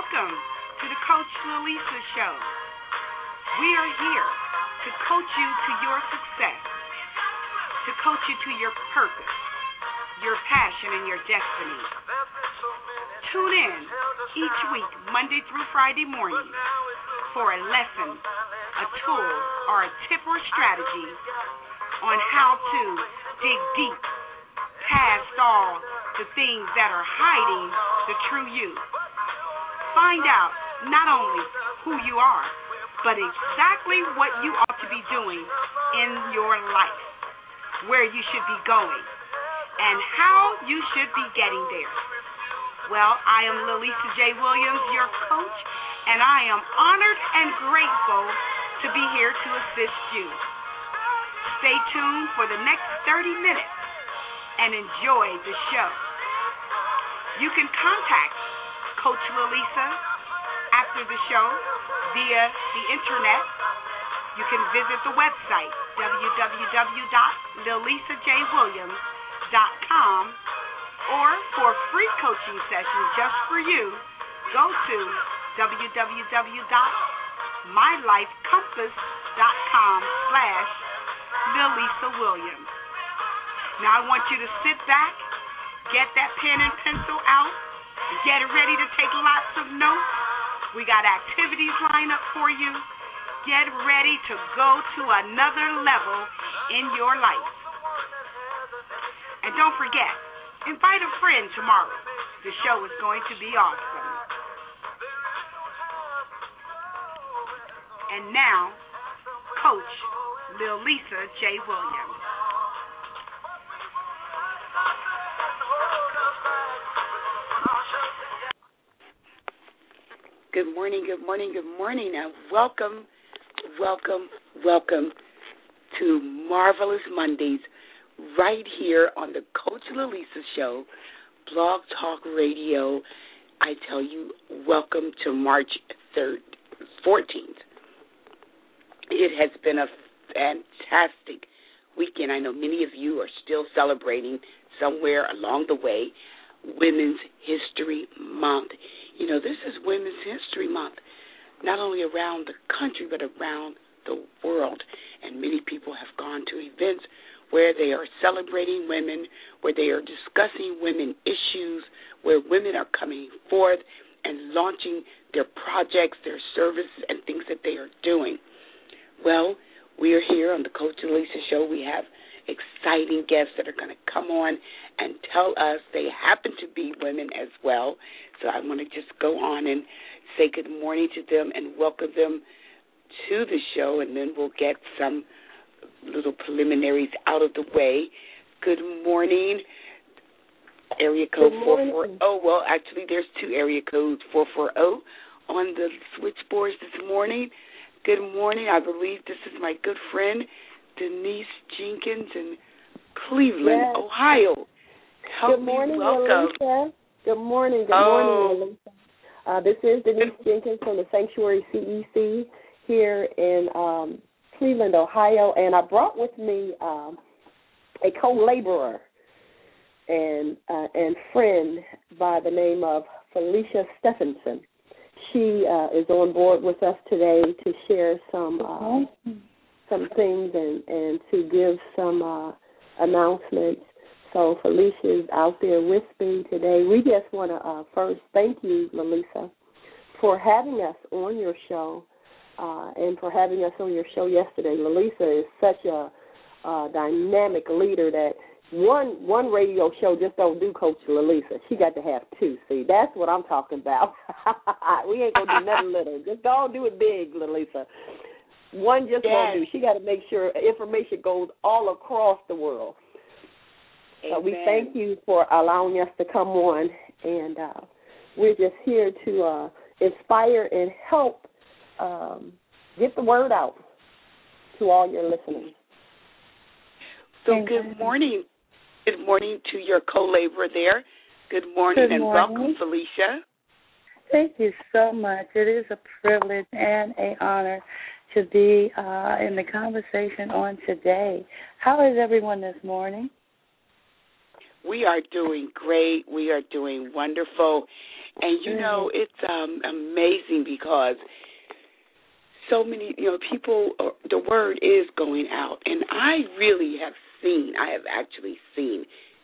Welcome to the Coach Lalisa Show. We are here to coach you to your success, to coach you to your purpose, your passion, and your destiny. Tune in each week, Monday through Friday morning, for a lesson, a tool, or a tip or strategy on how to dig deep past all the things that are hiding the true you. Find out not only who you are, but exactly what you ought to be doing in your life, where you should be going, and how you should be getting there. Well, I am Lalisa J. Williams, your coach, and I am honored and grateful to be here to assist you. Stay tuned for the next 30 minutes and enjoy the show. You can contact Coach Lalisa after the show via the internet. You can visit the website, www.lalisajwilliams.com, or for free coaching sessions just for you, go to www.mylifecompass.com/Lalisa Williams. Now I want you to sit back, get that pen and pencil out, get ready to take lots of notes. We got activities lined up for you. Get ready to go to another level in your life. And don't forget, invite a friend tomorrow. The show is going to be awesome. And now, Coach Lalisa J. Williams. Good morning, good morning, good morning, and welcome to Marvelous Mondays right here on the Coach Lalisa Show, Blog Talk Radio. I tell you, welcome to March 14th. It has been a fantastic weekend. I know many of you are still celebrating somewhere along the way Women's History Month. You know, this is Women's History Month, not only around the country, but around the world. And many people have gone to events where they are celebrating women, where they are discussing women issues, where women are coming forth and launching their projects, their services, and things that they are doing. Well, we are here on the Coach Lalisa Show. We have exciting guests that are going to come on and tell us they happen to be women as well. So I want to just go on and say good morning to them and welcome them to the show, and then we'll get some little preliminaries out of the way. Good morning, area code 440. Well, actually, there's two area codes, 440 on the switchboards this morning. Good morning. I believe this is my good friend, Denise Jenkins in Cleveland, Ohio. Good morning, Lalisa. Good morning. Good morning, Lalisa. This is Denise Jenkins from the Sanctuary CEC here in Cleveland, Ohio, and I brought with me a co-laborer and friend by the name of Felicia Stephenson. She is on board with us today to share some things and to give some announcements. So Felicia is out there with me today. We just want to first thank you, Lalisa, for having us on your show and for having us on your show yesterday. Lalisa is such a dynamic leader that one radio show just don't do Coach Lalisa. She got to have two. See, that's what I'm talking about. We ain't going to do nothing little. Just go do it big, Lalisa. One just won't do. She got to make sure information goes all across the world. So we thank you for allowing us to come on, and we're just here to inspire and help get the word out to all your listeners. So good morning. Good morning to your co-laborer there. Good morning and welcome, Felicia. Thank you so much. It is a privilege and an honor to be in the conversation on today. How is everyone this morning? We are doing great. We are doing wonderful. And, you know, it's amazing because so many, people, the word is going out. And I have actually seen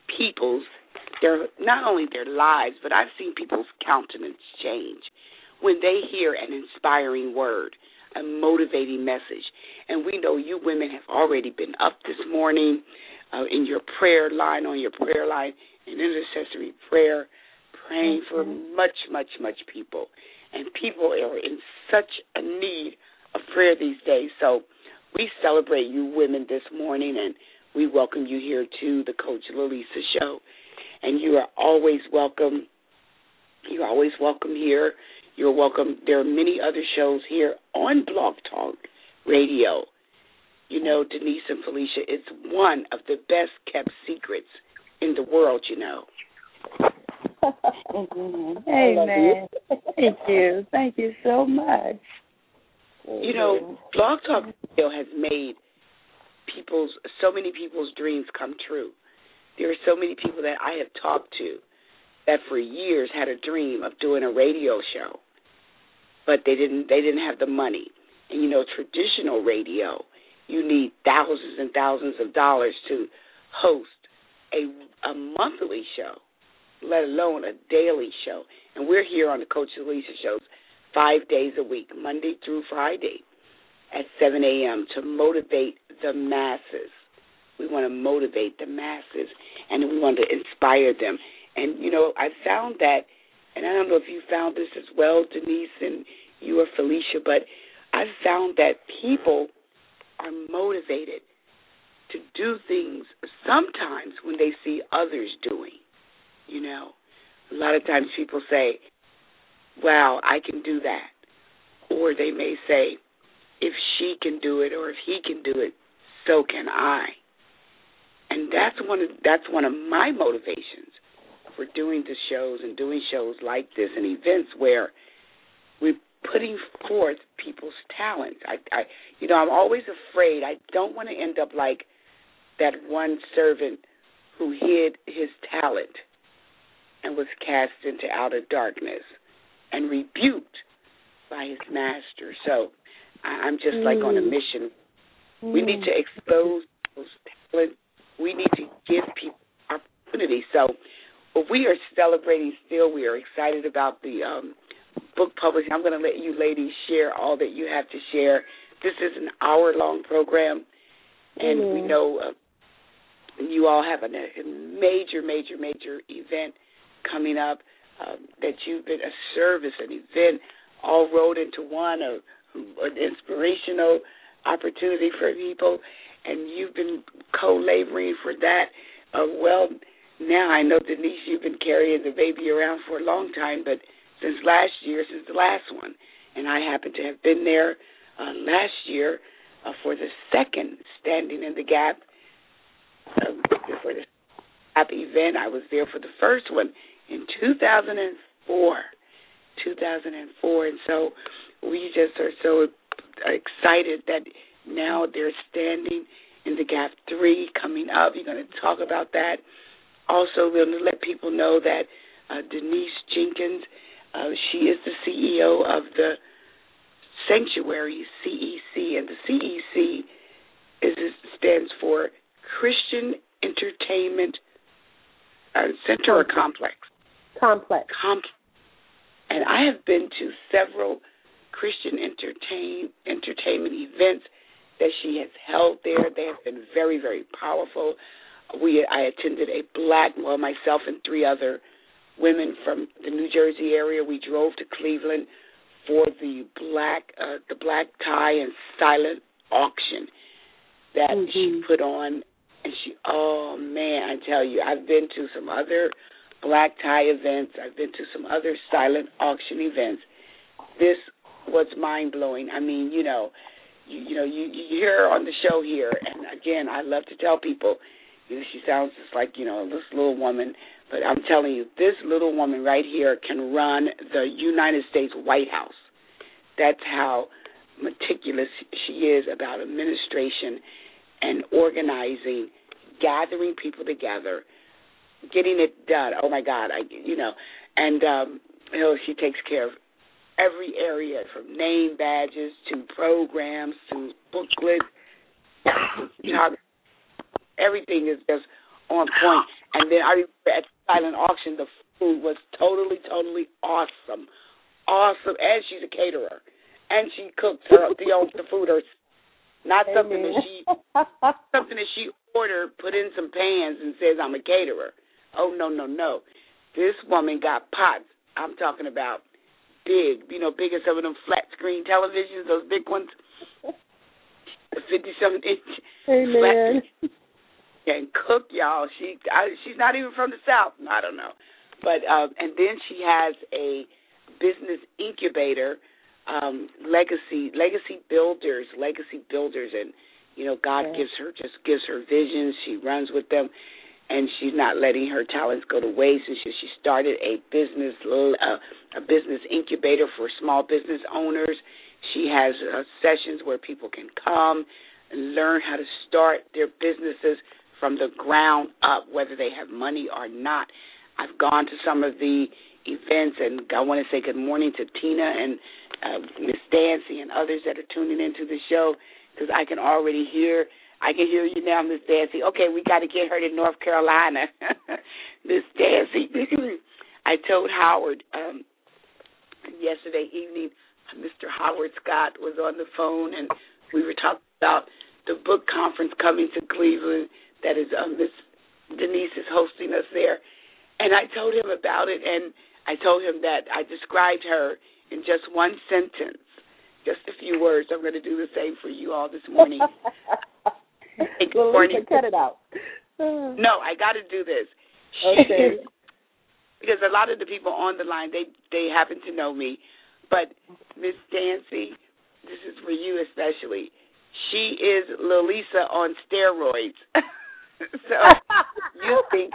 not only their lives, but I've seen people's countenance change when they hear an inspiring word, a motivating message. And we know you women have already been up this morning in your prayer line, in intercessory prayer, praying for much, much, much people. And people are in such a need of prayer these days. So we celebrate you women this morning, and we welcome you here to the Coach Lalisa Show. And you are always welcome. You're always welcome here. You're welcome. There are many other shows here on Blog Talk Radio. You know, Denise and Felicia, it's one of the best-kept secrets in the world, you know. Amen. Thank you. Thank you so much. You know, Blog Talk Radio has made so many people's dreams come true. There are so many people that I have talked to that for years had a dream of doing a radio show, but they didn't have the money. And, you know, traditional radio, you need thousands and thousands of dollars to host a monthly show, let alone a daily show. And we're here on the Coach Lalisa shows 5 days a week, Monday through Friday at 7 a.m. to motivate the masses. We want to motivate the masses, and we want to inspire them. And, you know, I found that, and I don't know if you found this as well, Denise, and you or Felicia, but I found that people are motivated to do things sometimes when they see others doing. You know, a lot of times people say, wow, I can do that. Or they may say, if she can do it or if he can do it, so can I. And that's one of my motivations for doing the shows and doing shows like this and events where we're putting forth people's talents. I'm always afraid. I don't want to end up like that one servant who hid his talent and was cast into outer darkness and rebuked by his master. So I'm just like on a mission. We need to expose those talents. We need to give people opportunity. So we are celebrating still. We are excited about the book publishing. I'm going to let you ladies share all that you have to share. This is an hour-long program, and we know you all have a major event coming up that you've been a service, an event all rolled into one, an inspirational opportunity for people, and you've been co-laboring for that. Well, now I know, Denise, you've been carrying the baby around for a long time, but since the last one, and I happen to have been there last year for the second Standing in the Gap for the Gap event. I was there for the first one in 2004, and so we just are so excited that now they're Standing in the Gap 3 coming up. You're going to talk about that. Also, we're going to let people know that Denise Jenkins, she is the CEO of the Sanctuary CEC, and the CEC stands for Christian Entertainment Center or Complex. Complex. And I have been to several Christian entertainment events that she has held there. They have been very, very powerful. I attended myself and 3 other women from the New Jersey area. We drove to Cleveland for the black tie and silent auction that she put on. And oh man, I tell you, I've been to some other black tie events. I've been to some other silent auction events. This was mind-blowing. I mean, you hear her on the show here, and again, I love to tell people, she sounds just like, this little woman, but I'm telling you, this little woman right here can run the United States White House. That's how meticulous she is about administration and organizing, gathering people together, getting it done. Oh, my God, and she takes care of every area, from name badges to programs to booklets. Everything is just on point. And then I remember at the silent auction, the food was totally, totally awesome. Awesome. And she's a caterer. And she cooks the food herself. Not something that she ordered, put in some pans and says, I'm a caterer. Oh, no. This woman got pots. I'm talking about big, big as some of them flat screen televisions, those big ones, 50-something inch flat. And cook, y'all. She's not even from the South. I don't know. But and then she has a business incubator, legacy builders, and God gives her visions. She runs with them, and she's not letting her talents go to waste. And she started a business incubator for small business owners. She has sessions where people can come and learn how to start their businesses from the ground up, whether they have money or not. I've gone to some of the events, and I want to say good morning to Tina and Miss Dancy and others that are tuning into the show, because I can hear you now, Miss Dancy. Okay, we got to get her to North Carolina. Miss Dancy, I told Howard yesterday evening, Mr. Howard Scott was on the phone, and we were talking about the book conference coming to Cleveland that is Miss Denise is hosting us there. And I told him about it, and I told him that I described her in just one sentence, just a few words. I'm going to do the same for you all this morning. Good morning. Cut it out. No, I got to do this. Okay. Because a lot of the people on the line, they happen to know me. But Miss Dancy, this is for you especially. She is Lalisa on steroids. So you think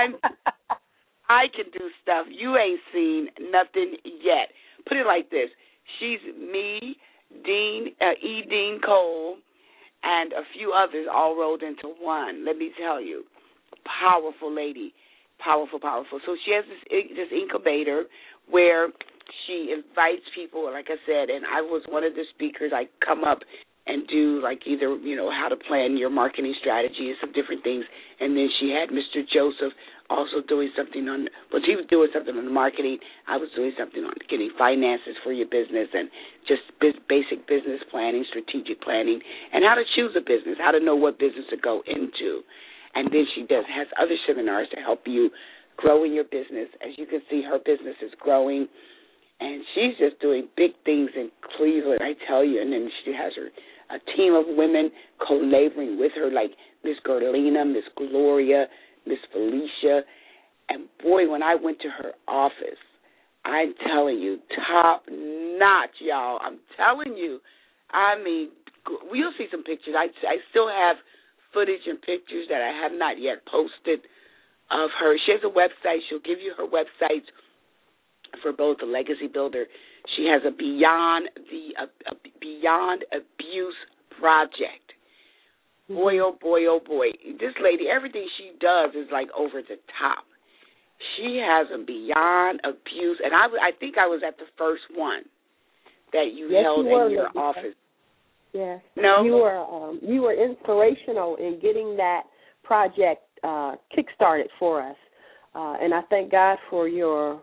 I can do stuff you ain't seen nothing yet. Put it like this. She's me, Dean Cole, and a few others all rolled into one. Let me tell you. Powerful lady. Powerful. So she has this incubator where she invites people, like I said, and I was one of the speakers. I come up and do either, how to plan your marketing strategy and some different things. And then she had Mr. Joseph also doing something he was doing something on the marketing. I was doing something on getting finances for your business and just basic business planning, strategic planning, and how to choose a business, how to know what business to go into. And then she has other seminars to help you grow in your business. As you can see, her business is growing, and she's just doing big things in Cleveland, I tell you. And then she has a team of women co-laboring with her, like Miss Gerlina, Miss Gloria, Miss Felicia. And, boy, when I went to her office, I'm telling you, top notch, y'all. I'm telling you. I mean, we'll see some pictures. I still have footage and pictures that I have not yet posted of her. She has a website. She'll give you her website for both the Legacy Builder. She has a Beyond Abuse project. Boy, oh boy. This lady, everything she does is over the top. She has a Beyond Abuse, and I think I was at the first one that you held in your office. Yes. No? You were inspirational in getting that project kick-started for us, and I thank God for your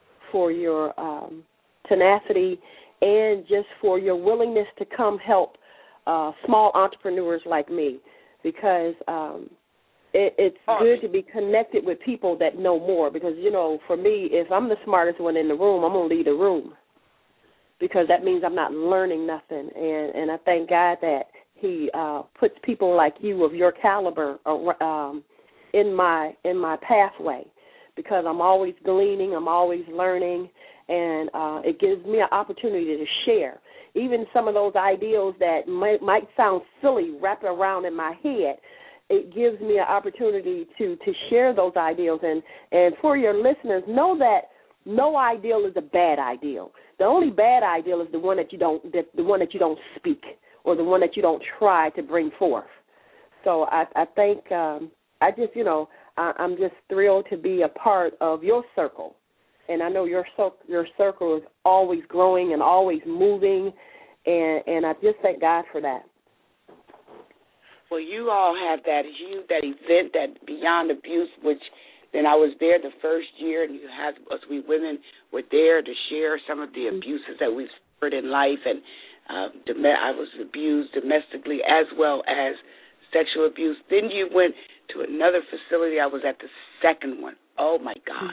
tenacity and just for your willingness to come help small entrepreneurs like me, because it's good to be connected with people that know more, because, for me, if I'm the smartest one in the room, I'm going to leave the room, because that means I'm not learning nothing. And I thank God that he puts people like you of your caliber in my pathway, because I'm always gleaning, I'm always learning, and it gives me an opportunity to share. Even some of those ideals that might sound silly wrapped around in my head, it gives me an opportunity to share those ideals. And for your listeners, know that no ideal is a bad ideal. The only bad ideal is the one that you don't speak, or the one that you don't try to bring forth. So I think I'm just thrilled to be a part of your circle, and I know your circle is always growing and always moving, and I just thank God for that. Well, you all have that event, that Beyond Abuse, which then I was there the first year, and you had us, we women were there to share some of the abuses that we've suffered in life, and I was abused domestically as well as sexual abuse. Then you went to another facility. I was at the second one. Oh, my God.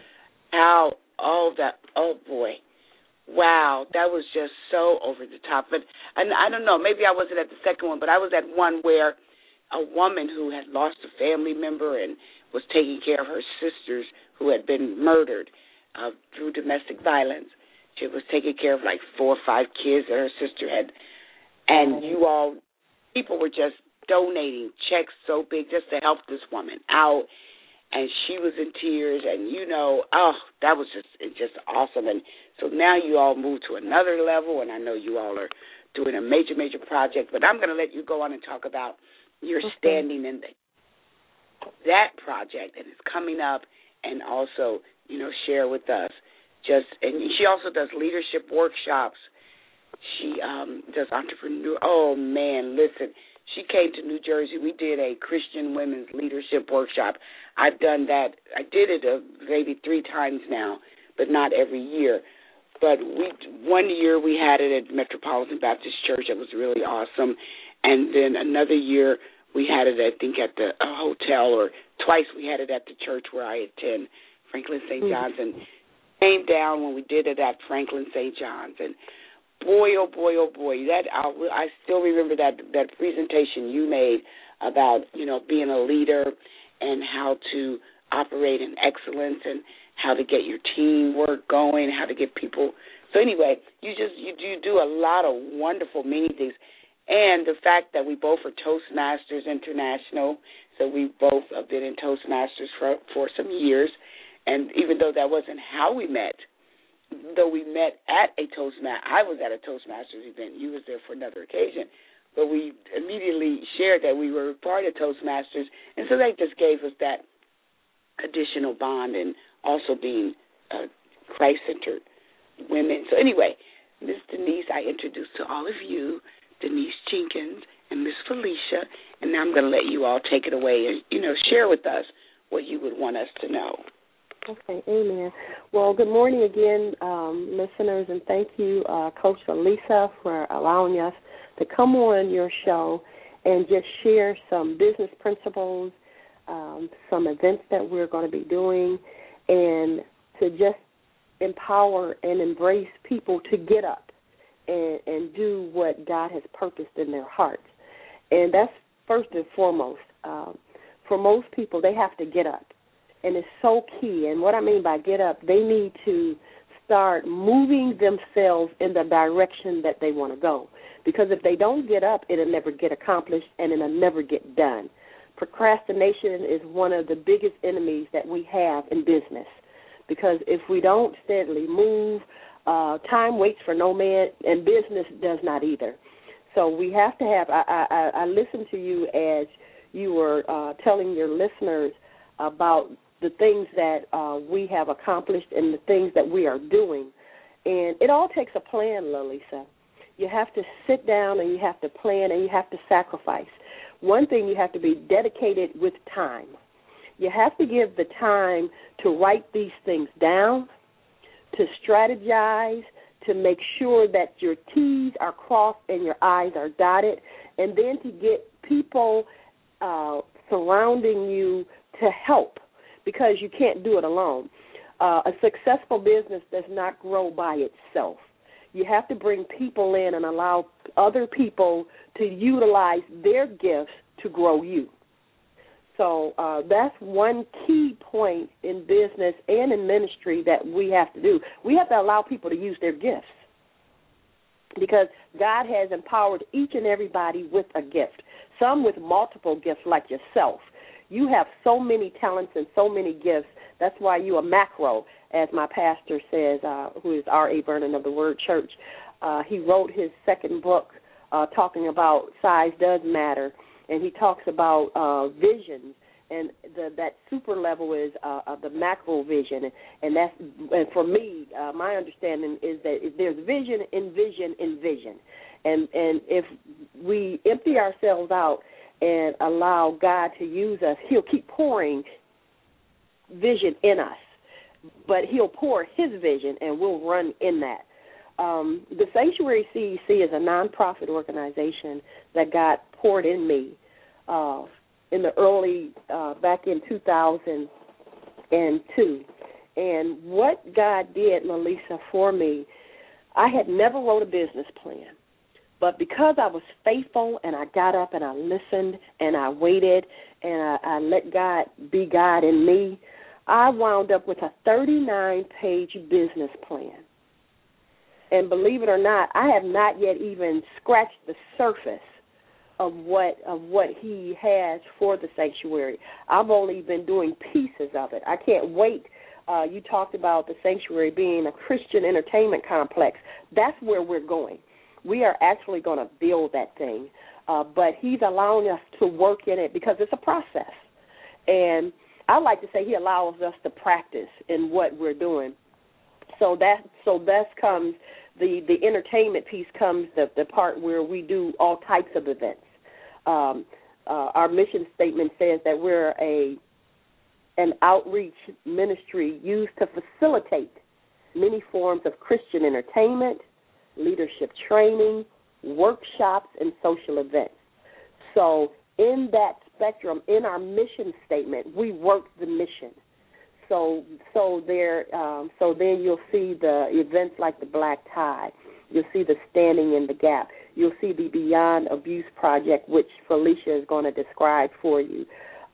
Oh, boy. Wow, that was just so over the top. But and I don't know, maybe I wasn't at the second one, but I was at one where a woman who had lost a family member and was taking care of her sisters who had been murdered through domestic violence. She was taking care of like 4 or 5 kids that her sister had. And people were just donating checks so big just to help this woman out. And she was in tears, and that was just awesome. And so now you all moved to another level, and I know you all are doing a major, major project. But I'm going to let you go on and talk about your standing in that project, and it's coming up, and also share with us. And she also does leadership workshops. She does entrepreneur. Oh man, listen. She came to New Jersey. We did a Christian women's leadership workshop. I've done that. I did it maybe 3 times now, but not every year. But one year we had it at Metropolitan Baptist Church. It was really awesome. And then another year we had it, I think, at the hotel, or twice we had it at the church where I attend, Franklin St. John's, and came down when we did it at Franklin St. John's. And boy, oh boy, oh boy! I still remember that presentation you made about being a leader and how to operate in excellence and how to get your teamwork going, how to get people. So anyway, you do a lot of wonderful, many things, and the fact that we both are Toastmasters International, so we both have been in Toastmasters for some years, and even though that wasn't how we met. Though we met at a I was at a Toastmasters event. You was there for another occasion. But we immediately shared that we were part of Toastmasters, and so that just gave us that additional bond, and also being Christ-centered women. So anyway, Miss Denise, I introduced to all of you, Denise Jenkins and Miss Felicia, and now I'm going to let you all take it away and, share with us what you would want us to know. Okay, amen. Well, good morning again, listeners, and thank you, Coach Elisa, for allowing us to come on your show and just share some business principles, some events that we're going to be doing, and to just empower and embrace people to get up and do what God has purposed in their hearts. And that's first and foremost. For most people, they have to get up. And it's so key. And what I mean by get up, they need to start moving themselves in the direction that they want to go. Because if they don't get up, it'll never get accomplished and it'll never get done. Procrastination is one of the biggest enemies that we have in business. Because if we don't steadily move, time waits for no man, and business does not either. So we have to have, I listened to you as you were telling your listeners about the things that we have accomplished and the things that we are doing. And it all takes a plan, Lalisa. You have to sit down and you have to plan and you have to sacrifice. One thing, you have to be dedicated with time. You have to give the time to write these things down, to strategize, to make sure that your T's are crossed and your I's are dotted, and then to get people surrounding you to help, because you can't do it alone. A successful business does not grow by itself. You have to bring people in and allow other people to utilize their gifts to grow you. So that's one key point in business and in ministry that we have to do. We have to allow people to use their gifts, because God has empowered each and everybody with a gift, some with multiple gifts like yourself. You have so many talents and so many gifts. That's why you are macro, as my pastor says, who is R.A. Vernon of the Word Church. He wrote his second book talking about size does matter, and he talks about visions and that super level is the macro vision, and for me, my understanding is that there's vision in vision in vision, and if we empty ourselves out and allow God to use us, He'll keep pouring vision in us, but He'll pour His vision, and we'll run in that. The Sanctuary CEC is a nonprofit organization that God poured in me in the early, back in 2002. And what God did, Lalisa, for me, I had never wrote a business plan. But because I was faithful and I got up and I listened and I waited and I let God be God in me, I wound up with a 39-page business plan. And believe it or not, I have not yet even scratched the surface of what He has for the Sanctuary. I've only been doing pieces of it. I can't wait. You talked about the Sanctuary being a Christian entertainment complex. That's where we're going. We are actually going to build that thing. But He's allowing us to work in it because it's a process. And I like to say He allows us to practice in what we're doing. So that comes, the entertainment piece comes the part where we do all types of events. Our mission statement says that we're an outreach ministry used to facilitate many forms of Christian entertainment, leadership training, workshops, and social events. So in that spectrum, in our mission statement, we work the mission. So then you'll see the events like the Black Tie. You'll see the Standing in the Gap. You'll see the Beyond Abuse Project, which Felicia is going to describe for you.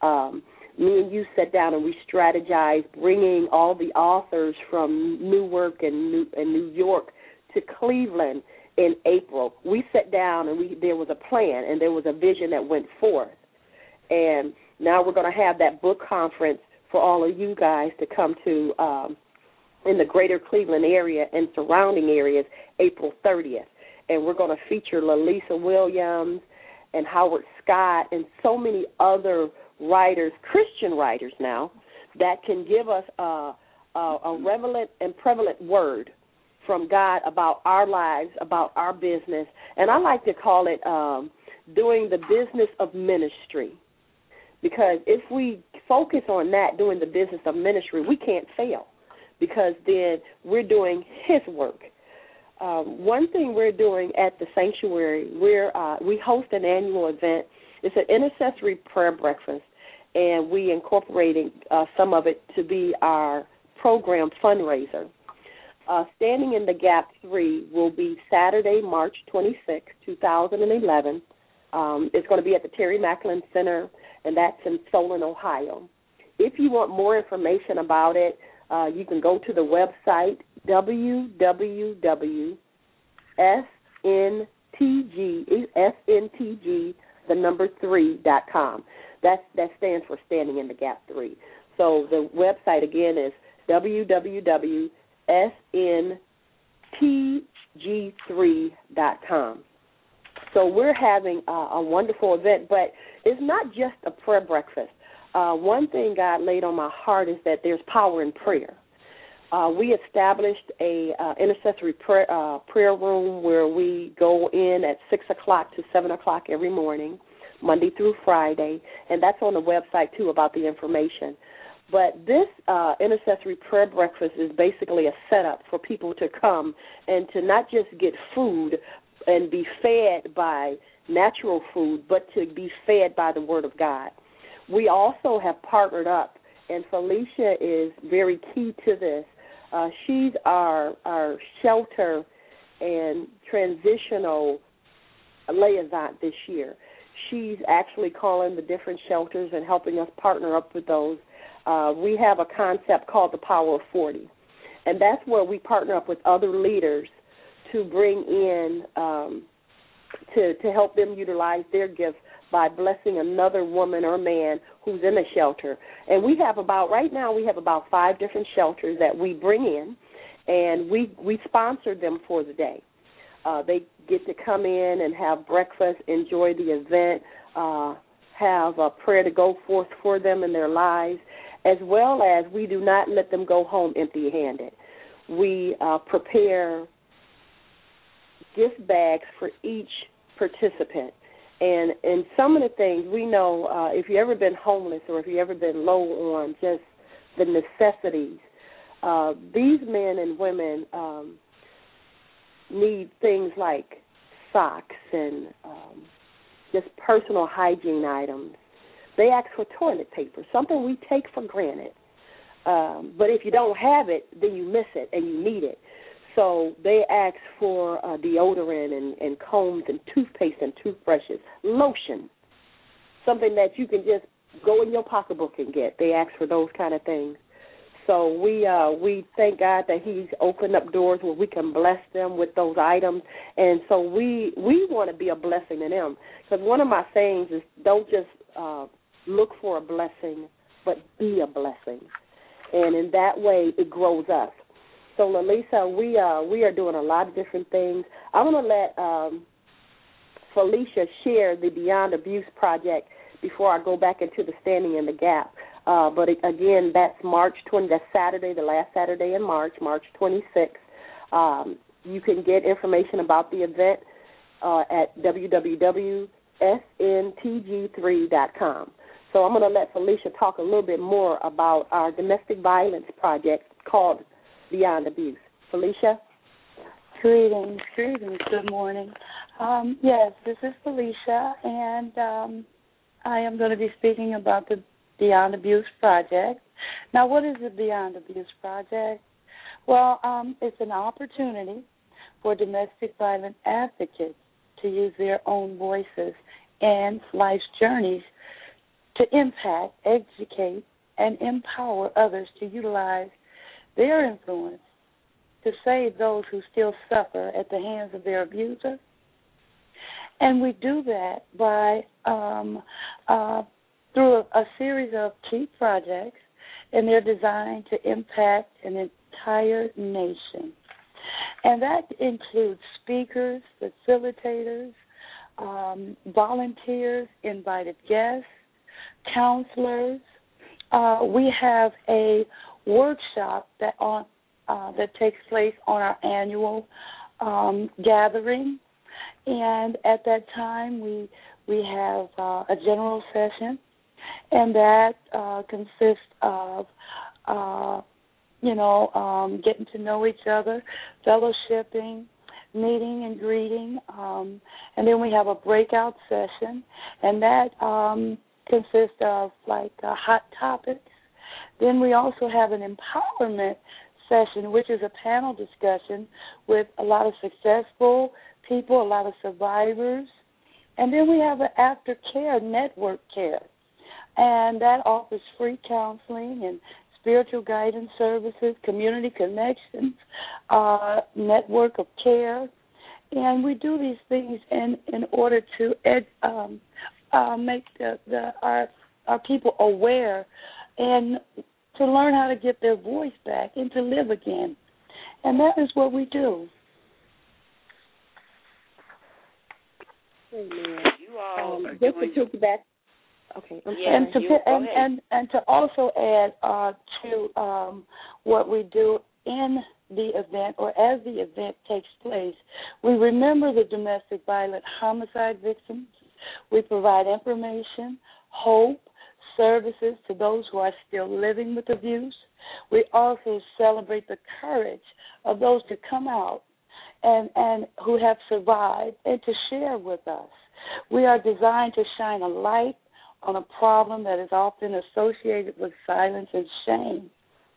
Me and you sat down and we strategized bringing all the authors from Newark and New York to Cleveland in April. We sat down and there was a plan and there was a vision that went forth. And now we're going to have that book conference for all of you guys to come to in the greater Cleveland area and surrounding areas April 30th. And we're going to feature Lalisa Williams and Howard Scott and so many other writers, Christian writers now, that can give us a relevant and prevalent word from God about our lives, about our business. And I like to call it doing the business of ministry. Because if we focus on that, doing the business of ministry, we can't fail because then we're doing His work. One thing we're doing at the Sanctuary, we host an annual event. It's an intercessory prayer breakfast, and we incorporating some of it to be our program fundraiser. Standing in the Gap 3 will be Saturday, March 26, 2011. It's going to be at the Terry Macklin Center, and that's in Solon, Ohio. If you want more information about it, you can go to the website www.SNTG3.com. That stands for Standing in the Gap 3. So the website again is www.SNTG3.com. So we're having a wonderful event, but it's not just a prayer breakfast. One thing God laid on my heart is that there's power in prayer. We established a intercessory prayer room where we go in at 6 o'clock to 7 o'clock every morning, Monday through Friday, and that's on the website, too, about the information. But this intercessory prayer breakfast is basically a setup for people to come and to not just get food and be fed by natural food, but to be fed by the Word of God. We also have partnered up, and Felicia is very key to this. She's our shelter and transitional liaison this year. She's actually calling the different shelters and helping us partner up with those. We have a concept called the Power of 40, and that's where we partner up with other leaders to bring in, to help them utilize their gifts by blessing another woman or man who's in a shelter. And right now we have about 5 different shelters that we bring in, and we sponsor them for the day. They get to come in and have breakfast, enjoy the event, have a prayer to go forth for them in their lives, as well as we do not let them go home empty-handed. We prepare gift bags for each participant. And some of the things we know, if you've ever been homeless or if you've ever been low on just the necessities, these men and women need things like socks and just personal hygiene items. They ask for toilet paper, something we take for granted. But if you don't have it, then you miss it and you need it. So they ask for deodorant and combs and toothpaste and toothbrushes, lotion, something that you can just go in your pocketbook and get. They ask for those kind of things. So we thank God that He's opened up doors where we can bless them with those items. And so we want to be a blessing to them. Because one of my sayings is don't just look for a blessing, but be a blessing. And in that way, it grows us. So, Lalisa, we are doing a lot of different things. I'm going to let Felicia share the Beyond Abuse project before I go back into the Standing in the Gap. But, again, that's March 20th. That's Saturday, the last Saturday in March, March 26th. You can get information about the event at www.sntg3.com. So I'm going to let Felicia talk a little bit more about our domestic violence project called Beyond Abuse. Felicia? Greetings. Good morning. Yes, this is Felicia, and I am going to be speaking about the Beyond Abuse project. Now, what is the Beyond Abuse project? Well, it's an opportunity for domestic violence advocates to use their own voices and life's journeys to impact, educate, and empower others to utilize their influence to save those who still suffer at the hands of their abuser. And we do that by through a series of key projects, and they're designed to impact an entire nation. And that includes speakers, facilitators, volunteers, invited guests, counselors. We have a workshop that takes place on our annual gathering, and at that time we have a general session, and that consists of getting to know each other, fellowshipping, meeting and greeting, and then we have a breakout session, and that consists of hot topics. Then we also have an empowerment session, which is a panel discussion with a lot of successful people, a lot of survivors. And then we have an aftercare network care, and that offers free counseling and spiritual guidance services, community connections, network of care. And we do these things in order to make our people aware and to learn how to get their voice back and to live again. And that is what we do. Amen. You all are just doing... to take back. Okay. And to also add to what we do in the event or as the event takes place, we remember the domestic violent homicide victims. We provide information, hope, services to those who are still living with abuse. We also celebrate the courage of those to come out and who have survived and to share with us. We are designed to shine a light on a problem that is often associated with silence and shame.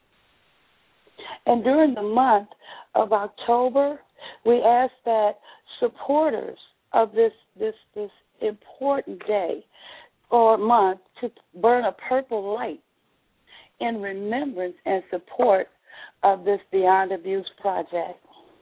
And during the month of October, we ask that supporters of this important day or month to burn a purple light in remembrance and support of this Beyond Abuse project.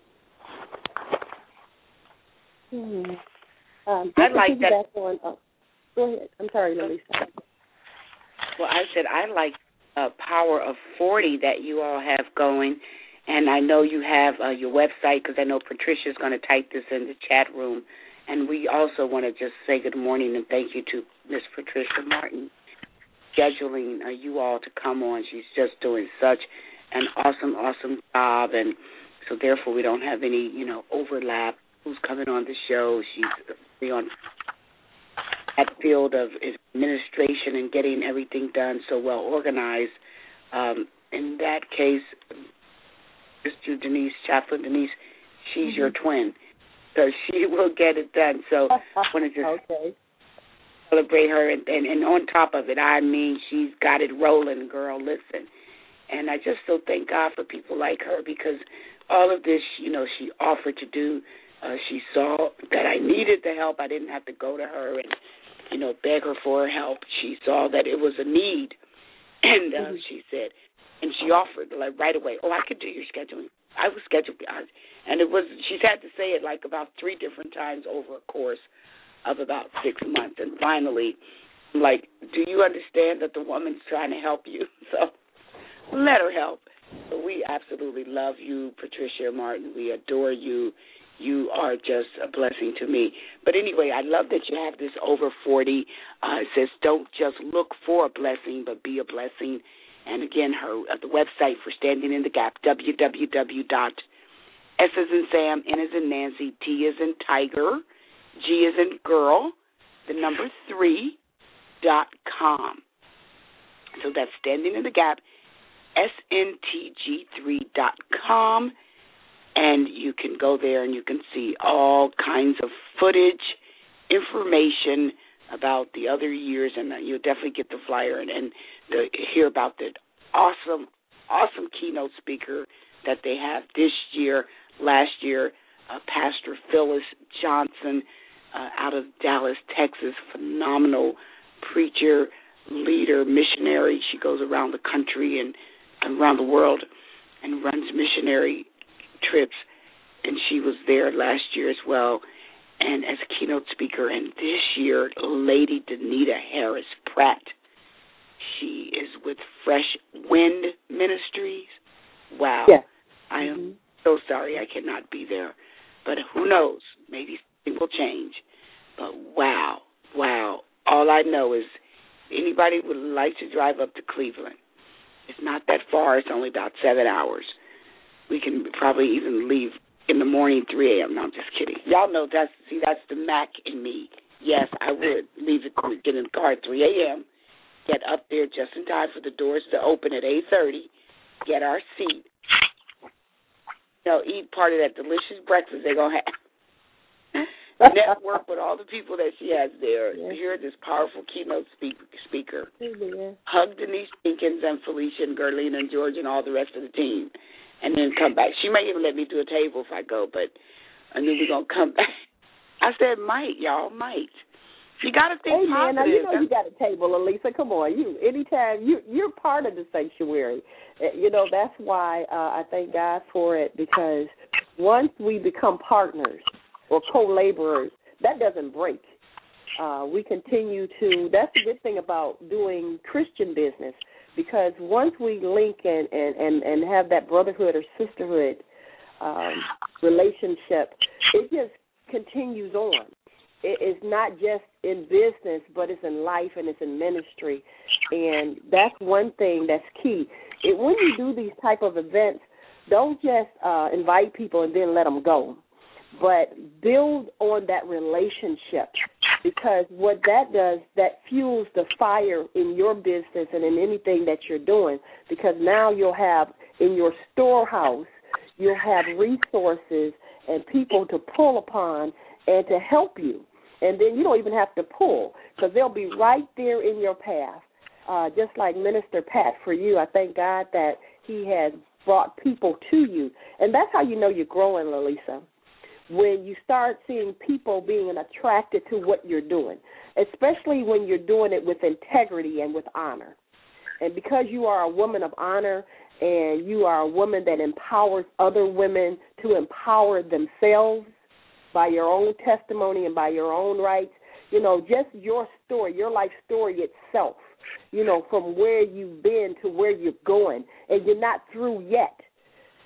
I like that. Go ahead. I'm sorry, Lalisa. Well, I said I like Power of 40 that you all have going, And I know you have your website, because I know Patricia's going to type this in the chat room. And we also want to just say good morning and thank you to Miss Patricia Martin scheduling you all to come on. She's just doing such an awesome job, and so therefore we don't have any, overlap. Who's coming on the show? She's on that field of administration and getting everything done so well organized. In that case, Mr. Denise, Chaplain Denise, she's your twin, so she will get it done. So I want to just celebrate her, and on top of it, I mean, she's got it rolling, girl. Listen, and I just so thank God for people like her, because all of this, she offered to do. She saw that I needed the help. I didn't have to go to her and, beg her for her help. She saw that it was a need, and she said, and she offered right away. Oh, I could do your scheduling. I was scheduled, and it was. She's had to say it like about 3 different times over a course of about 6 months, and finally, I'm like, do you understand that the woman's trying to help you? So let her help. But we absolutely love you, Patricia Martin. We adore you. You are just a blessing to me. But anyway, I love that you have this over 40. It says, don't just look for a blessing, but be a blessing. And again, the website for Standing in the Gap, www.S as in Sam, N as in Nancy, T as in Tiger, G as in girl, the number 3.com. So that's Standing in the Gap, SNTG3.com. And you can go there and you can see all kinds of footage, information about the other years, and you'll definitely get the flyer and hear about the awesome keynote speaker that they have this year. Last year, Pastor Phyllis Johnson out of Dallas, Texas, phenomenal preacher, leader, missionary. She goes around the country and around the world and runs missionary trips, and she was there last year as well, and as a keynote speaker. And this year, Lady Danita Harris Pratt, she is with Fresh Wind Ministries. Wow. Yeah. I am so sorry I cannot be there, but who knows, maybe something will change. But wow. All I know is anybody would like to drive up to Cleveland. It's not that far. It's only about 7 hours. We can probably even leave in the morning, 3 a.m. No, I'm just kidding. Y'all know that's the Mac in me. Yes, I would get in the car at 3 a.m., get up there just in time for the doors to open at 8:30, get our seat, eat part of that delicious breakfast they're going to have. Network with all the people that she has there. Yeah. Hear this powerful keynote speaker. Yeah. Hug Denise Jenkins and Felicia and Gerlina and George and all the rest of the team. And then come back. She may even let me do a table if I go, and then we're going to come back. I said might, y'all, might. You got to think positive. Now you know you got a table, Elisa. Come on. Anytime you're part of the sanctuary. That's why I thank God for it, because once we become partners or co-laborers, that doesn't break. We continue to, that's the good thing about doing Christian business, because once we link and have that brotherhood or sisterhood relationship, it just continues on. It's not just in business, but it's in life and it's in ministry. And that's one thing that's key. When you do these type of events, don't just invite people and then let them go, but build on that relationship, because what that does, that fuels the fire in your business and in anything that you're doing, because now you'll have in your storehouse, you'll have resources and people to pull upon and to help you. And then you don't even have to pull, because they'll be right there in your path. Just like Minister Pat, for you, I thank God that he has brought people to you. And that's how you know you're growing, Lalisa, when you start seeing people being attracted to what you're doing, especially when you're doing it with integrity and with honor. And because you are a woman of honor and you are a woman that empowers other women to empower themselves by your own testimony and by your own rights, just your story, your life story itself, from where you've been to where you're going, and you're not through yet.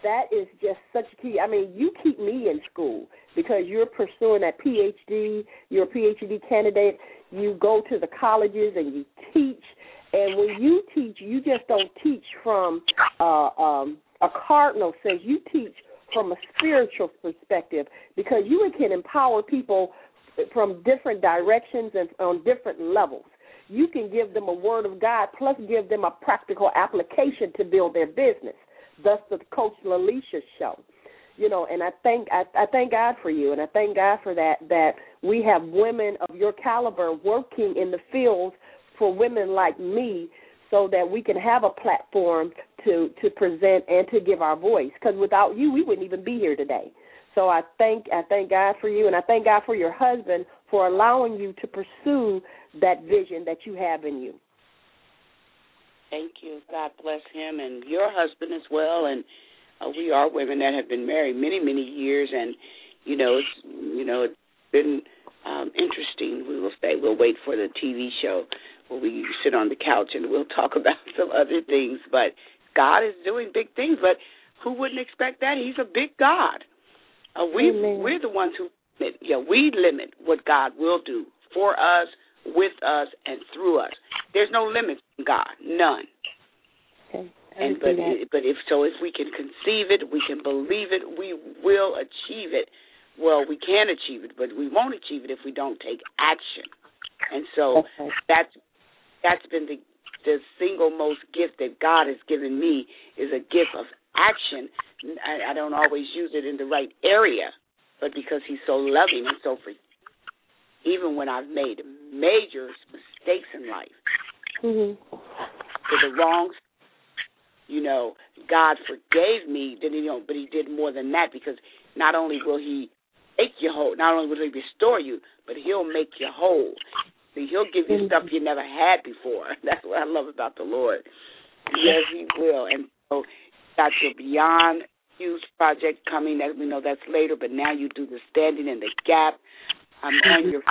that is just such a key. I mean, you keep me in school because you're pursuing that PhD. You're a PhD candidate. You go to the colleges and you teach. And when you teach, you just don't teach from a cardinal sense. You teach from a spiritual perspective because you can empower people from different directions and on different levels. You can give them a word of God plus give them a practical application to build their business. Thus the Coach LaLisha show. You know, and I thank God for you, and I thank God for that we have women of your caliber working in the fields for women like me so that we can have a platform to present and to give our voice. Because without you, we wouldn't even be here today. So I thank God for you, and I thank God for your husband for allowing you to pursue that vision that you have in you. Thank you. God bless him and your husband as well. And we are women that have been married many, many years, and it's been interesting. We will say we'll wait for the TV show where we sit on the couch and we'll talk about some other things. But God is doing big things. But who wouldn't expect that? He's a big God. We're the ones who we limit what God will do for us, with us, and through us. There's no limits in God, none. Okay. But if we can conceive it, we can believe it, we will achieve it. Well, we can achieve it, but we won't achieve it if we don't take action. And so that's been the single most gift that God has given me is a gift of action. I don't always use it in the right area, but because he's so loving and so free. Even when I've made major mistakes in life, for the wrongs, God forgave me. But he did more than that, because not only will he make you whole, not only will he restore you, but he'll make you whole. See, he'll give you stuff you never had before. That's what I love about the Lord. Yes, he will. And so got your Beyond Youth project coming. That we know that's later, but now you do the Standing in the Gap. I'm on your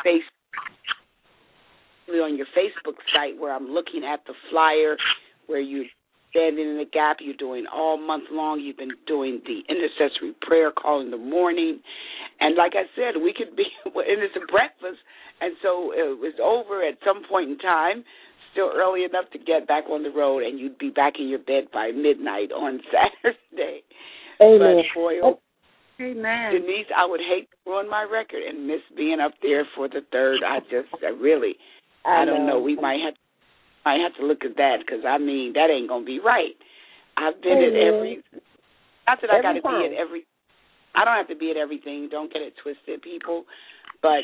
Facebook site where I'm looking at the flyer where you're standing in the gap. You're doing all month long. You've been doing the intercessory prayer call in the morning. And like I said, we could be, and it's a breakfast, and so it was over at some point in time, still early enough to get back on the road, and you'd be back in your bed by midnight on Saturday. Amen. But boy, Amen. Denise, I would hate to ruin my record and miss being up there for the third. I don't know. We might have to look at that, because, that ain't going to be right. I've been at every, not that I got to be at every, I don't have to be at everything. Don't get it twisted, people. But,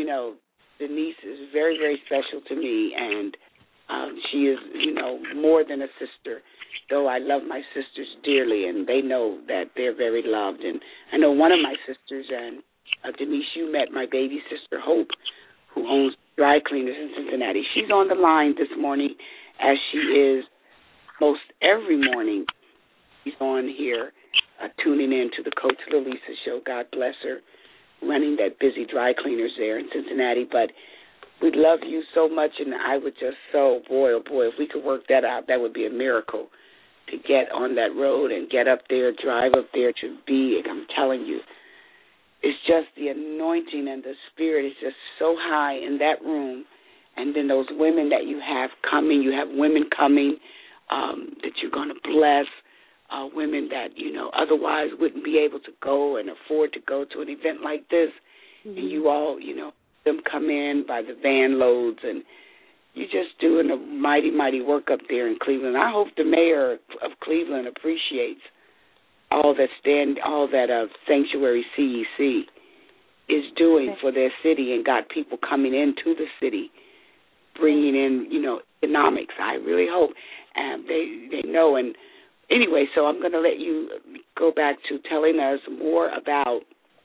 Denise is very, very special to me, and she is, more than a sister, though I love my sisters dearly, and they know that they're very loved. And I know one of my sisters, and Denise, you met my baby sister, Hope, who owns dry cleaners in Cincinnati. She's on the line this morning, as she is most every morning. She's on here tuning in to the Coach LaLisha show. God bless her, running that busy dry cleaners there in Cincinnati. But we love you so much, and I would just boy, if we could work that out, that would be a miracle, to get on that road and get up there, drive up there to be, I'm telling you, it's just the anointing and the spirit is just so high in that room. And then those women that you have coming, you have women coming that you're going to bless, women that, otherwise wouldn't be able to go and afford to go to an event like this. And you all, them come in by the van loads, and you're just doing a mighty, mighty work up there in Cleveland. I hope the mayor of Cleveland appreciates all that Sanctuary CEC is doing for their city, and got people coming into the city, bringing in, economics. I really hope, and they know. And anyway, so I'm going to let you go back to telling us more about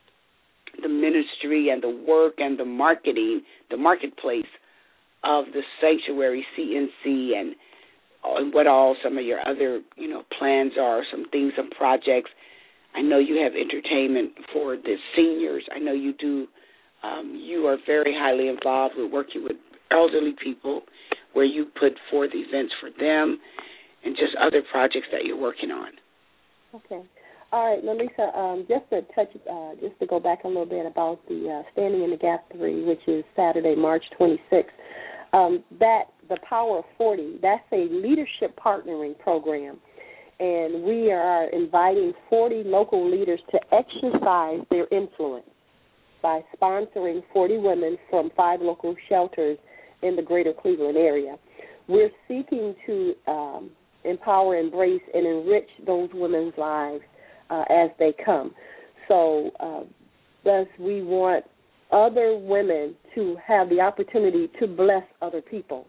the ministry and the work and the marketing, the marketplace of the Sanctuary CNC, and what all some of your other, plans are, some things, some projects. I know you have entertainment for the seniors. I know you do. You are very highly involved with working with elderly people, where you put forth events for them, and just other projects that you're working on. Okay. All right, Lalisa, just to go back a little bit about the Standing in the Gap 3, which is Saturday, March 26th. The Power of 40, that's a leadership partnering program, and we are inviting 40 local leaders to exercise their influence by sponsoring 40 women from 5 local shelters in the greater Cleveland area. We're seeking to empower, embrace, and enrich those women's lives as they come. So thus we want other women to have the opportunity to bless other people.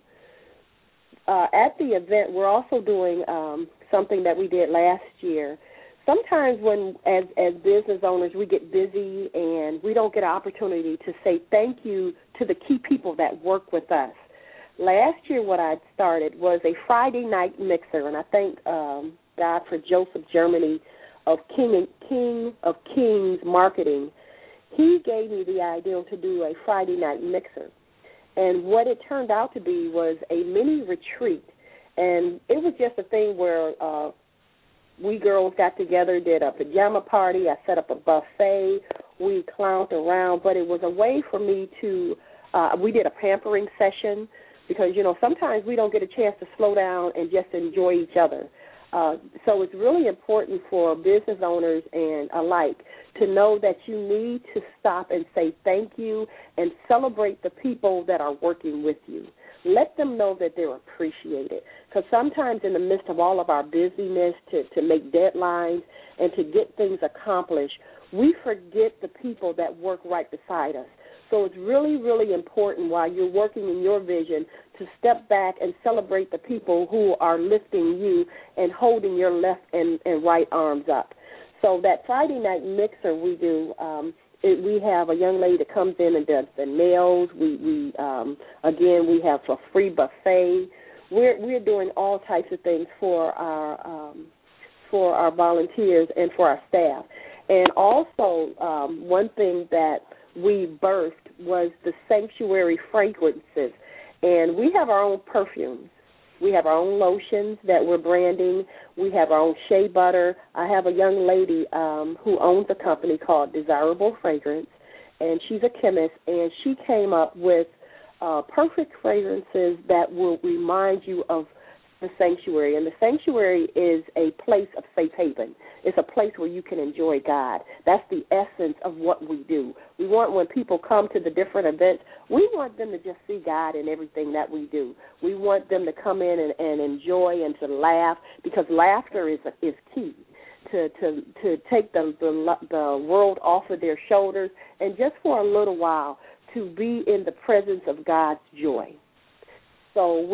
At the event, we're also doing something that we did last year. Sometimes when, as business owners, we get busy and we don't get an opportunity to say thank you to the key people that work with us. Last year what I started was a Friday night mixer, and I thank God for Joseph Germany of King of Kings Marketing. He gave me the idea to do a Friday night mixer. And what it turned out to be was a mini retreat. And it was just a thing where we girls got together, did a pajama party. I set up a buffet. We clowned around. But it was a way for me to, we did a pampering session because, sometimes we don't get a chance to slow down and just enjoy each other. So it's really important for business owners and alike to know that you need to stop and say thank you and celebrate the people that are working with you. Let them know that they're appreciated. Because sometimes in the midst of all of our busyness to make deadlines and to get things accomplished, we forget the people that work right beside us. So it's really, really important while you're working in your vision to step back and celebrate the people who are lifting you and holding your left and right arms up. So that Friday night mixer we do, we have a young lady that comes in and does the nails. We have a free buffet. We're doing all types of things for our volunteers and for our staff. And also one thing that we birthed was the sanctuary fragrances. And we have our own perfumes. We have our own lotions that we're branding. We have our own shea butter. I have a young lady who owns a company called Desirable Fragrance, and she's a chemist, and she came up with perfect fragrances that will remind you of the sanctuary. And the sanctuary is a place of safe haven. It's a place where you can enjoy God. That's the essence of what we do. We want when people come to the different events, we want them to just see God in everything that we do. We want them to come in and enjoy and to laugh, because laughter is key to take the world off of their shoulders and just for a little while to be in the presence of God's joy. So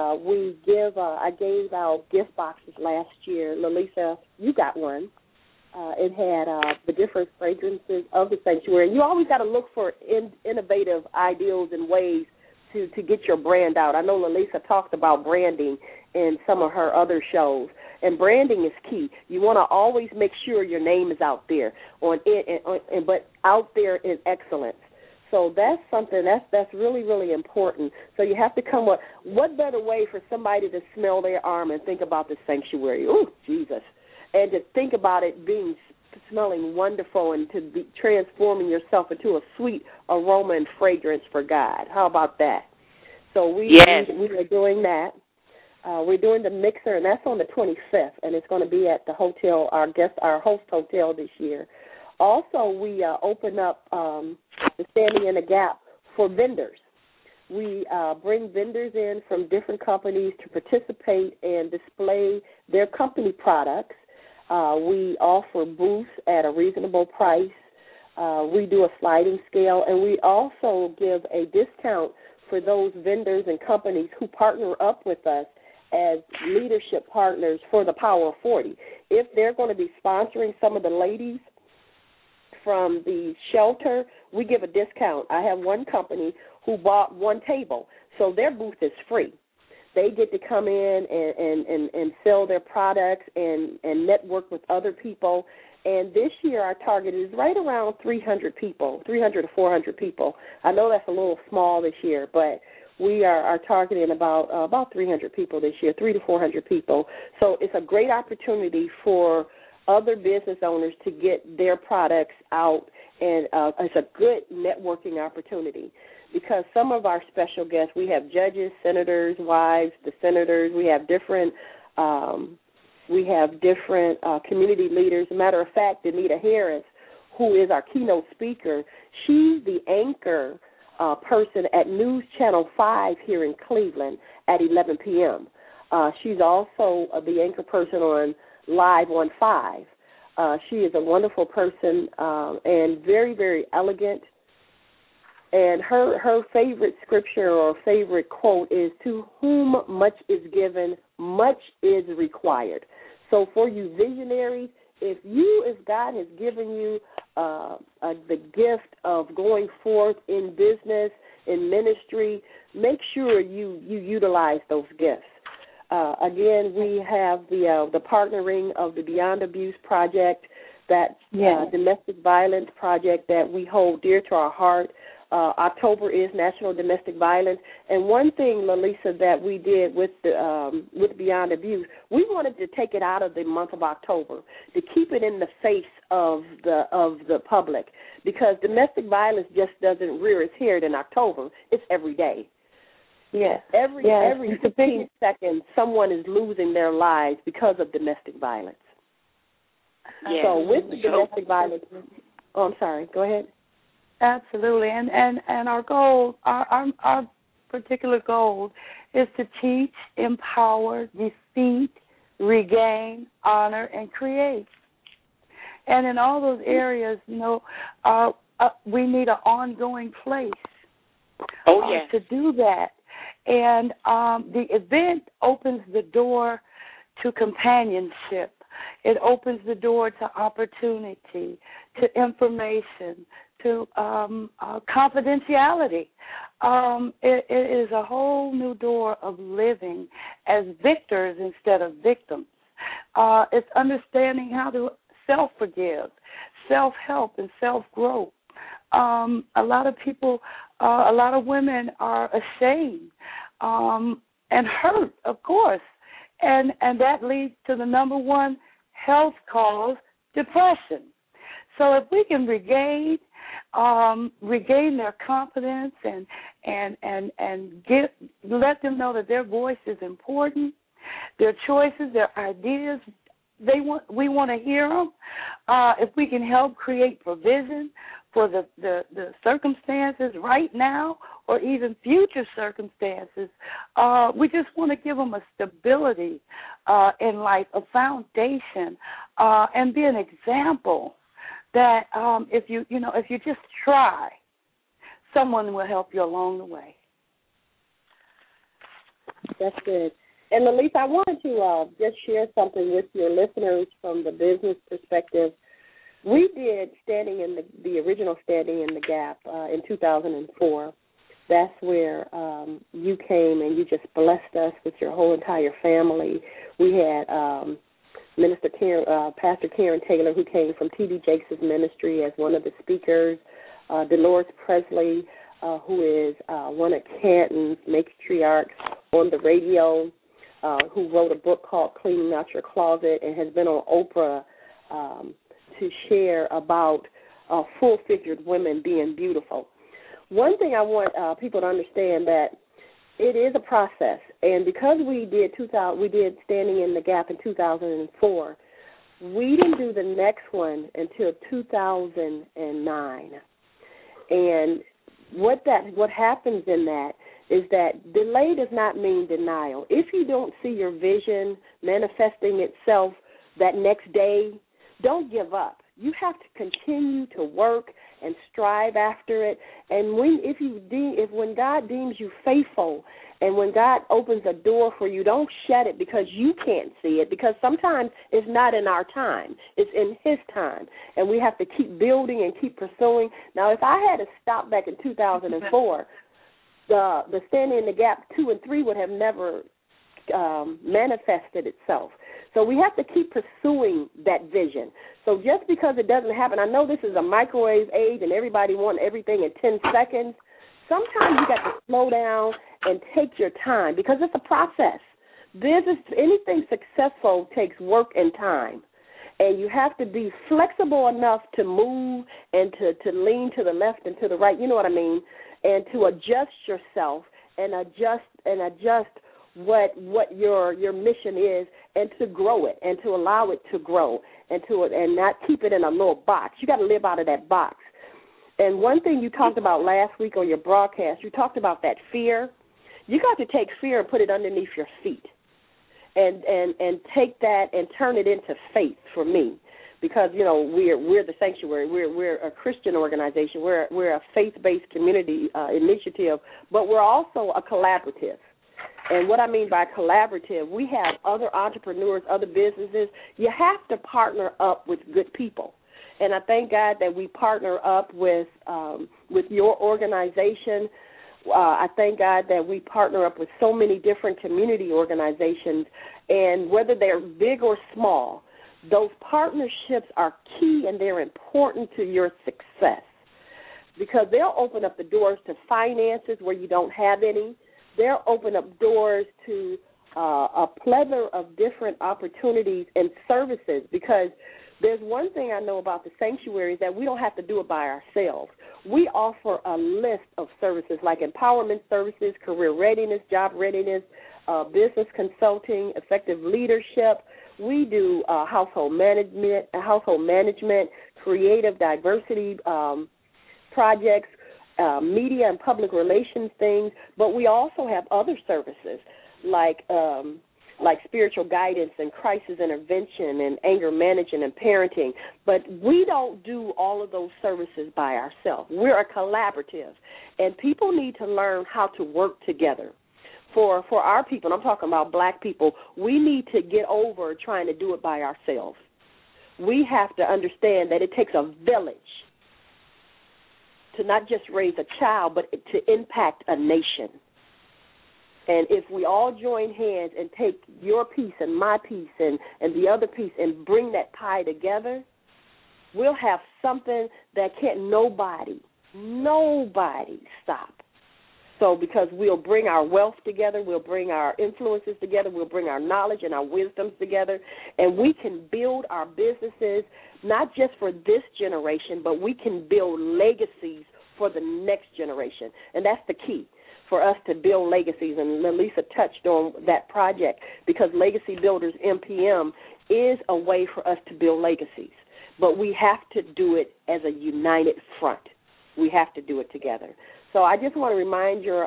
I gave out gift boxes last year. Lalisa, you got one. It had the different fragrances of the sanctuary. You always got to look for innovative ideals and ways to get your brand out. I know Lalisa talked about branding in some of her other shows, and branding is key. You want to always make sure your name is out there, but out there in excellence. So that's something that's really, really important. So you have to come up, what better way for somebody to smell their arm and think about the sanctuary? Ooh, Jesus. And to think about it smelling wonderful and to be transforming yourself into a sweet aroma and fragrance for God. How about that? So we are doing that. We're doing the mixer, and that's on the 25th, and it's going to be at the hotel, our host hotel this year. Also, we open up the Standing in the Gap for vendors. We bring vendors in from different companies to participate and display their company products. We offer booths at a reasonable price. We do a sliding scale, and we also give a discount for those vendors and companies who partner up with us as leadership partners for the Power of 40. If they're going to be sponsoring some of the ladies from the shelter, we give a discount. I have one company who bought one table, so their booth is free. They get to come in and sell their products and network with other people. And this year our target is right around 300 people, 300 to 400 people. I know that's a little small this year, but we are targeting about 300 people this year, 300 to 400 people. So it's a great opportunity for other business owners to get their products out, and it's a good networking opportunity because some of our special guests, we have judges, senators, wives, the senators, we have different community leaders. As a matter of fact, Danita Harris, who is our keynote speaker, she's the anchor person at News Channel 5 here in Cleveland at 11 p.m. She's also the anchor person on Live on 5. She is a wonderful person and very, very elegant. And her favorite scripture or favorite quote is, "To whom much is given, much is required." So for you visionaries, if God has given you the gift of going forth in business, in ministry, make sure you utilize those gifts. Again, we have the partnering of the Beyond Abuse Project, that domestic violence project that we hold dear to our heart. October is National Domestic Violence, and one thing, Lalisa, that we did with Beyond Abuse, we wanted to take it out of the month of October to keep it in the face of the public, because domestic violence just doesn't rear its head in October; it's every day. Yes. Every 15 seconds, someone is losing their lives because of domestic violence. Yes. So with the domestic violence, I'm sorry. Go ahead. Absolutely, and our goal, our particular goal, is to teach, empower, defeat, regain, honor, and create. And in all those areas, we need an ongoing place to do that. And the event opens the door to companionship. It opens the door to opportunity, to information, to confidentiality. It is a whole new door of living as victors instead of victims. It's understanding how to self-forgive, self-help, and self-growth. A lot of people, a lot of women are ashamed and hurt, of course, and that leads to the number one health cause, depression. So if we can regain their confidence and let them know that their voice is important, their choices, their ideas, we want to hear them. If we can help create provision for the circumstances right now or even future circumstances, we just want to give them a stability in life, a foundation, and be an example that if you just try, someone will help you along the way. That's good. And Lalisa, I wanted to just share something with your listeners from the business perspective. We did the original Standing in the Gap in 2004. That's where you came and you just blessed us with your whole entire family. We had Pastor Karen Taylor, who came from T.D. Jakes' ministry, as one of the speakers. Dolores Presley, who is one of Canton's matriarchs on the radio, who wrote a book called Cleaning Out Your Closet and has been on Oprah to share about full-figured women being beautiful. One thing I want people to understand, that it is a process, and because we did Standing in the Gap in 2004, we didn't do the next one until 2009. And what happens in that is that delay does not mean denial. If you don't see your vision manifesting itself that next day, don't give up. You have to continue to work and strive after it. And when God deems you faithful, and when God opens a door for you, don't shut it because you can't see it, because sometimes it's not in our time. It's in His time. And we have to keep building and keep pursuing. Now, if I had to stop back in 2004, the Standing in the Gap 2 and 3 would have never manifested itself. So we have to keep pursuing that vision. So just because it doesn't happen, I know this is a microwave age and everybody wants everything in 10 seconds. Sometimes you got to slow down and take your time, because it's a process. Anything successful takes work and time. And you have to be flexible enough to move and to lean to the left and to the right, you know what I mean, and to adjust yourself and adjust what your mission is, and to grow it and to allow it to grow and not keep it in a little box. You got to live out of that box. And one thing you talked about last week on your broadcast, you talked about that fear. You got to take fear and put it underneath your feet. And take that and turn it into faith for me, because we're the Sanctuary. We're a Christian organization. We're a faith-based community initiative, but we're also a collaborative. And what I mean by collaborative, we have other entrepreneurs, other businesses. You have to partner up with good people, and I thank God that we partner up with your organization. I thank God that we partner up with so many different community organizations, and whether they're big or small, those partnerships are key and they're important to your success, because they'll open up the doors to finances where you don't have any. They'll open up doors to a plethora of different opportunities and services, because there's one thing I know about the Sanctuary is that we don't have to do it by ourselves. We offer a list of services like empowerment services, career readiness, job readiness, business consulting, effective leadership. We do household management, creative diversity projects, media and public relations things. But we also have other services like spiritual guidance and crisis intervention and anger management and parenting. But we don't do all of those services by ourselves. We're a collaborative, and people need to learn how to work together. For our people, and I'm talking about black people, we need to get over trying to do it by ourselves. We have to understand that it takes a village to not just raise a child, but to impact a nation. And if we all join hands and take your piece and my piece and the other piece and bring that pie together, we'll have something that can't nobody stop. So because we'll bring our wealth together, we'll bring our influences together, we'll bring our knowledge and our wisdoms together, and we can build our businesses not just for this generation, but we can build legacies for the next generation. And that's the key, for us to build legacies. And Lisa touched on that project, because Legacy Builders MPM is a way for us to build legacies. But we have to do it as a united front. We have to do it together. So I just want to remind your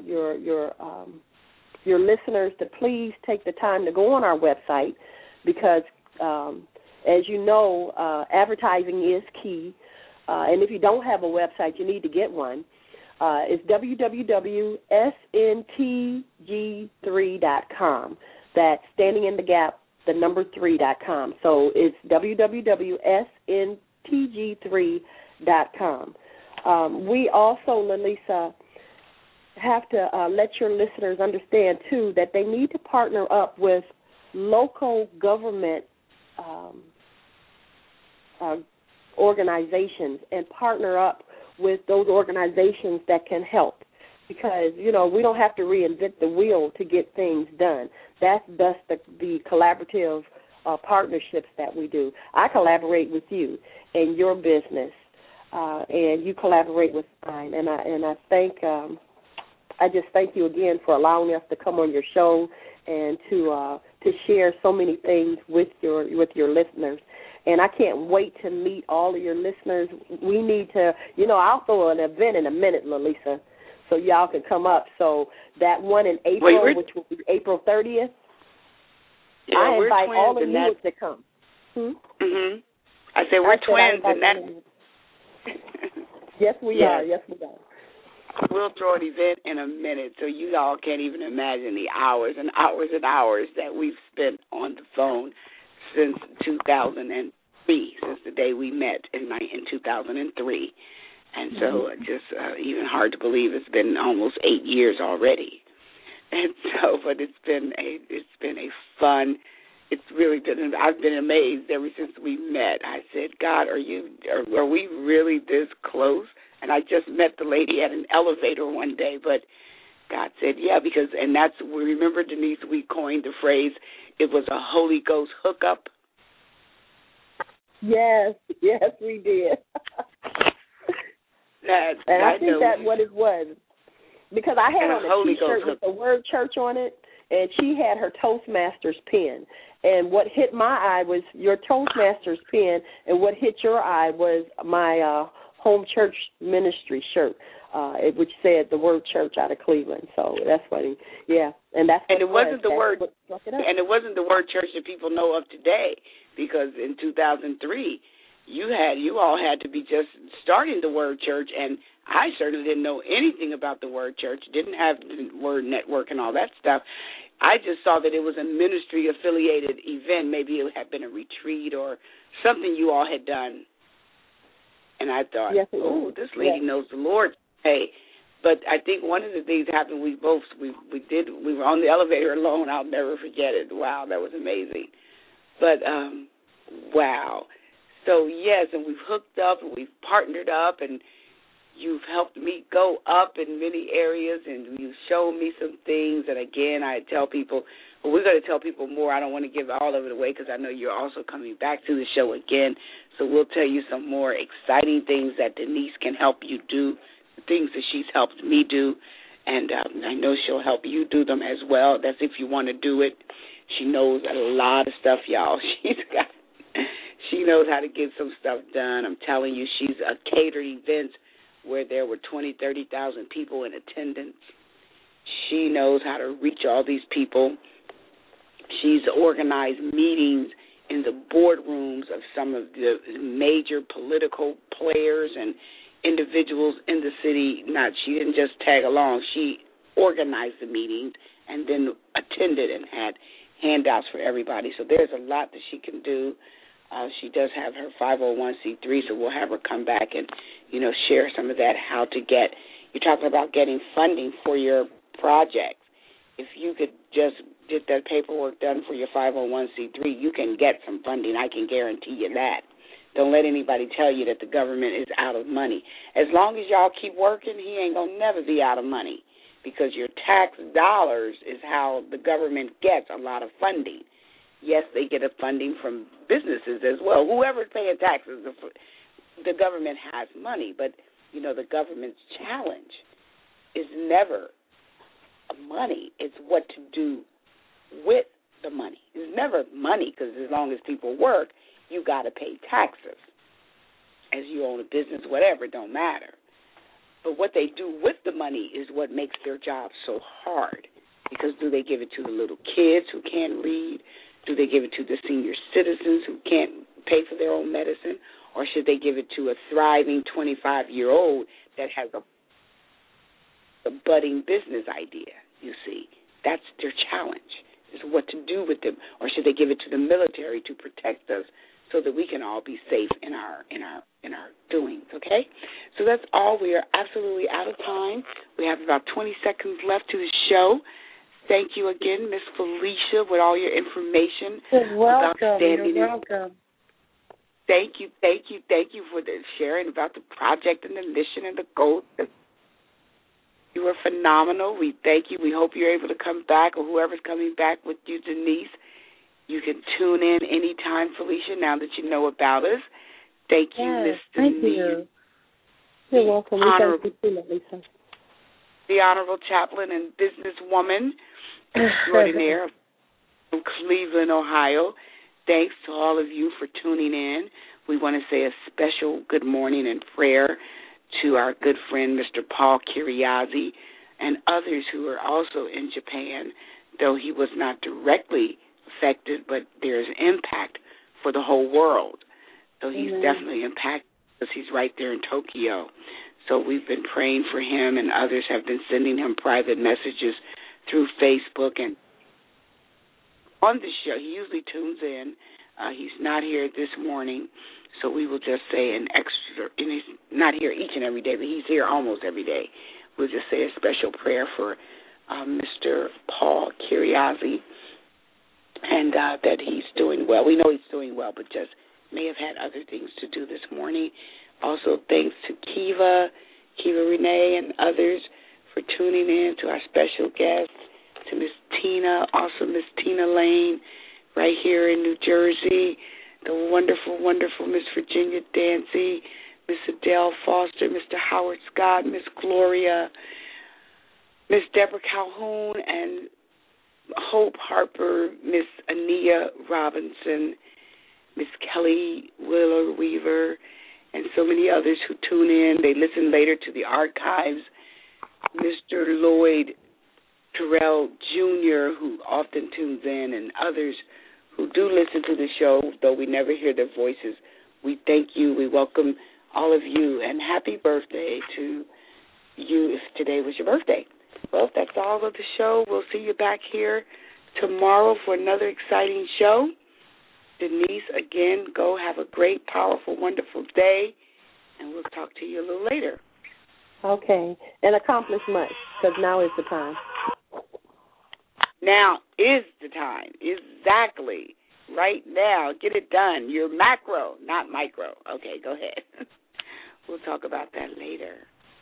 listeners to please take the time to go on our website, because, as you know, advertising is key. And if you don't have a website, you need to get one. It's www.SNTG3.com. That's standing in the gap, the number 3.com. So it's www.SNTG3.com. We also, Lalisa, have to let your listeners understand, too, that they need to partner up with local government organizations and partner up with those organizations that can help, because, we don't have to reinvent the wheel to get things done. That's the collaborative partnerships that we do. I collaborate with you in your business, and you collaborate with mine. And I just thank you again for allowing us to come on your show and to share so many things with your listeners. And I can't wait to meet all of your listeners. We need to, I'll throw an event in a minute, Lalisa, so y'all can come up. So that one in April, which will be April 30th, I invite all of you to come. Mm-hmm. I said we're twins in that. Yes, we are. Yes, we are. We'll throw an event in a minute, so you all can't even imagine the hours and hours and hours that we've spent on the phone since 2003, since the day we met in 2003. And so just even hard to believe it's been almost 8 years already. And so, but it's been a fun. It's really been. I've been amazed ever since we met. I said, God, are we really this close? And I just met the lady at an elevator one day, but God said, yeah, because, and that's, remember, Denise, we coined the phrase, it was a Holy Ghost hookup. Yes, we did. And I think that's what it was. Because I had on a T-shirt with the word church on it, and she had her Toastmasters pen. And what hit my eye was your Toastmasters pen, and what hit your eye was my home church ministry shirt, which said the word church out of Cleveland. So that's funny. Yeah, and that's what and it wasn't the word, and it wasn't the word church that people know of today, because in 2003 you all had to be just starting the word church, and I certainly didn't know anything about the word church, didn't have the word network and all that stuff. I just saw that it was a ministry-affiliated event. Maybe it had been a retreat or something you all had done. And I thought, this lady knows the Lord. Hey, but I think one of the things happened, we were on the elevator alone. I'll never forget it. Wow, that was amazing. But, wow. So, yes, and we've hooked up and we've partnered up, and you've helped me go up in many areas, and you've shown me some things. And, again, I tell people, well, we're going to tell people more. I don't want to give all of it away because I know you're also coming back to the show again. So we'll tell you some more exciting things that Denise can help you do, the things that she's helped me do. And I know she'll help you do them as well. That's if you want to do it. She knows a lot of stuff, y'all. She knows how to get some stuff done. I'm telling you, she's catered events where there were 20,000, 30,000 people in attendance. She knows how to reach all these people. She's organized meetings in the boardrooms of some of the major political players and individuals in the city. She didn't just tag along. She organized the meetings and then attended and had handouts for everybody. So there's a lot that she can do. She does have her 501c3, so we'll have her come back and, share some of that, how to get. You're talking about getting funding for your projects. If you could just get that paperwork done for your 501c3, you can get some funding. I can guarantee you that. Don't let anybody tell you that the government is out of money. As long as y'all keep working, he ain't going to never be out of money, because your tax dollars is how the government gets a lot of funding. Yes, they get a funding from businesses as well. Whoever's paying taxes, the government has money. But, the government's challenge is never money. It's what to do with the money. It's never money, because as long as people work, you got to pay taxes. As you own a business, whatever, it don't matter. But what they do with the money is what makes their job so hard. Because do they give it to the little kids who can't read? Do they give it to the senior citizens who can't pay for their own medicine? Or should they give it to a thriving 25-year-old that has a budding business idea, you see? That's their challenge, is what to do with them. Or should they give it to the military to protect us so that we can all be safe in our doings, okay? So that's all. We are absolutely out of time. We have about 20 seconds left to the show. Thank you again, Miss Felicia, with all your information. You're welcome. You're welcome. Thank you for the sharing about the project and the mission and the goals. You were phenomenal. We thank you. We hope you're able to come back, or whoever's coming back with you, Denise. You can tune in anytime, Felicia, now that you know about us. Thank you, Miss Denise. Thank you. You're welcome. Thank you too, Lisa. The Honorable Chaplain and businesswoman extraordinaire from Cleveland, Ohio. Thanks to all of you for tuning in. We want to say a special good morning and prayer to our good friend, Mr. Paul Kiriazi, and others who are also in Japan, though he was not directly affected, but there's impact for the whole world. So he's definitely impacted because he's right there in Tokyo. So we've been praying for him, and others have been sending him private messages through Facebook. And on the show, he usually tunes in. He's not here this morning, so we will just say an extra, and he's not here each and every day, but he's here almost every day. We'll just say a special prayer for Mr. Paul Kiriazi, and that he's doing well. We know he's doing well, but just may have had other things to do this morning. Also, thanks to Kiva Renee, and others for tuning in, to our special guest, to Miss Tina, also Miss Tina Lane, right here in New Jersey. the wonderful, wonderful Miss Virginia Dancy, Miss Adele Foster, Mr. Howard Scott, Miss Gloria, Miss Deborah Calhoun, and Hope Harper, Miss Ania Robinson, Miss Kelly Wheeler Weaver, and so many others who tune in. They listen later to the archives. Mr. Lloyd Terrell Jr., who often tunes in, and others who do listen to the show, though we never hear their voices. We thank you. We welcome all of you, and happy birthday to you if today was your birthday. Well, that's all of the show. We'll see you back here tomorrow for another exciting show. Denise, again, go have a great, powerful, wonderful day, and we'll talk to you a little later. Okay, and accomplish much, because now is the time. Now is the time. Exactly. Right now. Get it done. You're macro, not micro. Okay, go ahead. We'll talk about that later.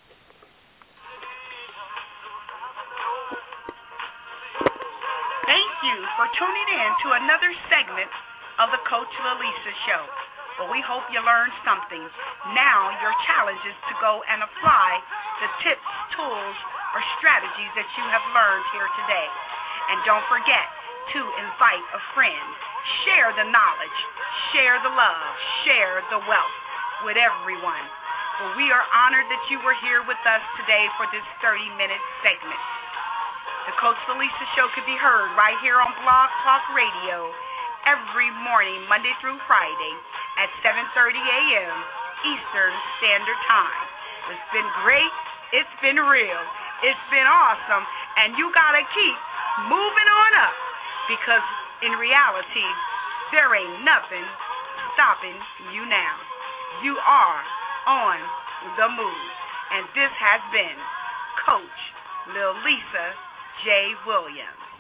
Thank you for tuning in to another segment of the Coach Lalisa Show. But we hope you learned something. Now your challenge is to go and apply the tips, tools, or strategies that you have learned here today. And don't forget to invite a friend. Share the knowledge, share the love, share the wealth with everyone. For we are honored that you were here with us today for this 30-minute segment. The Coach Lalisa Show can be heard right here on Blog Talk Radio every morning, Monday through Friday at 7:30 a.m. Eastern Standard Time. It's been great. It's been real. It's been awesome. And you got to keep moving on up, because in reality, there ain't nothing stopping you now. You are on the move. And this has been Coach Lil Lisa J. Williams.